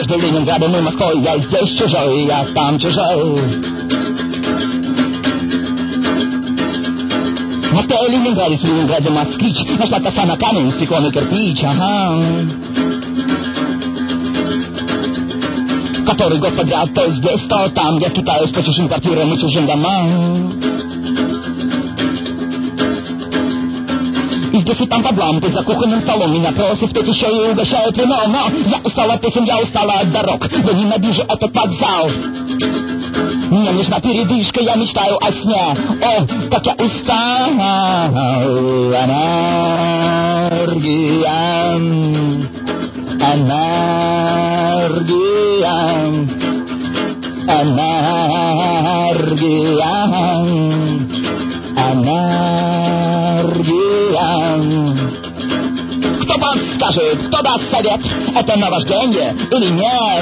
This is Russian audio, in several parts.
между Ленинградом и Москвой. Я здесь чужой, я там чужой. В Москве и Ленинграде, в Ленинграде москвич. Нашла коса на камень, стекло на кирпич, ага. Который год подряд то здесь, то там. Я скитаюсь по чужим квартирам и чужим домам. И здесь и там под лампой за кухонным столом меня просит, тут еще и угощают вино. Но я устала от песен, я устала от дорог. Я ненавижу этот вокзал. Мне нужна передышка, я мечтаю о сне. О, как я устал. Энергия, энергия, энергия, энергия. Кто подскажет, кто даст совет, это наваждение или нет?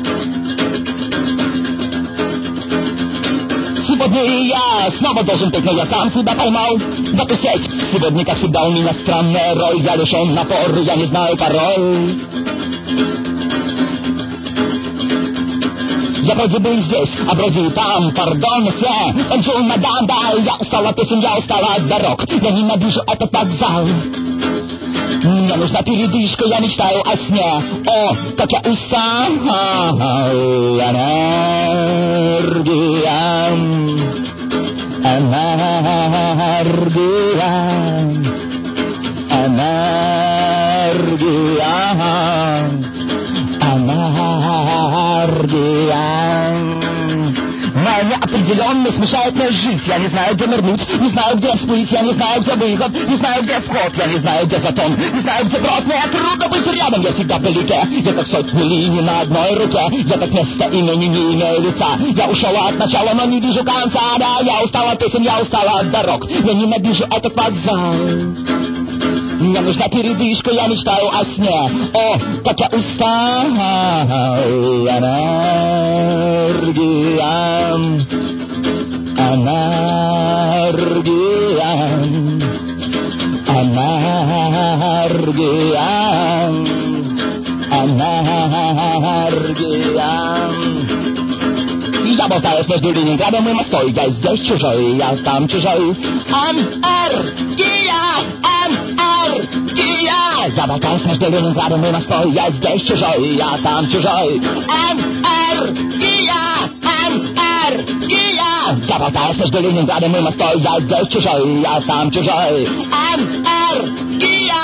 Сегодня и я снова должен петь, но я сам себя поймал в эту сеть. Сегодня, как всегда, у меня странная роль. Я лишен напора, я не знаю пароль. Я вроде бы здесь, а вроде и там, пардон, все. Бонжур, мадам, да, я устала от песен, я устала от дорог. Я ненавижу этот вокзал. Мне нужна передышка, я мечтаю о сне. О, как я устал. Энергия, энергия, энергия, энергия. Моя неопределенность мешает мне жить. Я не знаю, где нырнуть, не знаю, где всплыть. Я не знаю, где выход, не знаю, где вход. Я не знаю, где затон, не знаю, где брод. Мне трудно быть рядом, я всегда вдалеке. Я как сотни линий на одной руке. Я как место имени не имею лица. Я ушел от начала, но не вижу конца. Да, я устал от песен, я устал от дорог. Я ненавижу этот вокзал. Мне нужна передышка, я мечтаю о сне. О, как я устал. Энергия, энергия, энергия, энергия. Я болтаюсь между Ленинградом и Москвой. Я здесь чужой, я там чужой. Энергия, энергия. Я болтаюсь между Ленинградом и Москвой. Я здесь чужой, я там чужой. Энергия, энергия. Я болтаюсь между Ленинградом и Москвой. Я здесь чужой, я там чужой. Энергия.